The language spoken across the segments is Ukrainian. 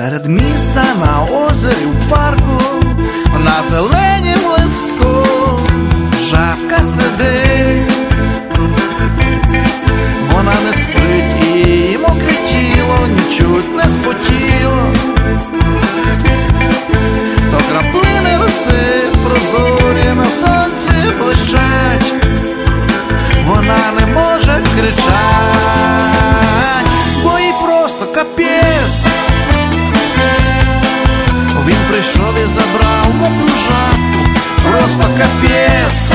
Серед міста, на озері, в парку, на зеленім листку жабка сидить. Вона не спить і мокре тіло нічуть не спотіло. То краплини роси прозорі на сонці блищать. Вона не може кричать, бо їй просто капець. Він прийшов і забрав мокру жабку, просто капець.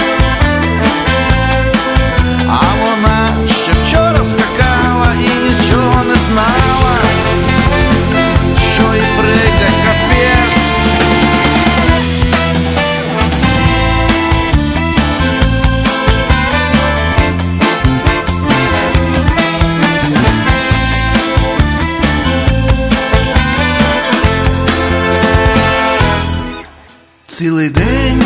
А вона ще вчора скакала і нічого не знала, що їй прийде капець. Цілий день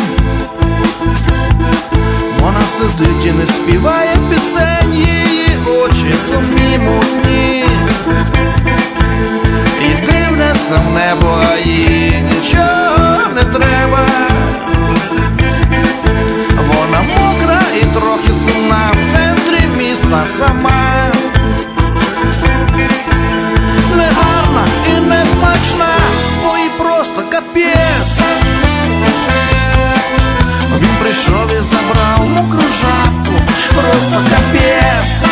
вона сидить і не співає пісень, її очі сумні мутні і дивляться в небо, а їй нічого не треба. Вона мокра і трохи сумна, в центрі міста сама. Негарна і несмачна, бо їй просто капець. Він прийшов і забрав мокру жабку, просто капець.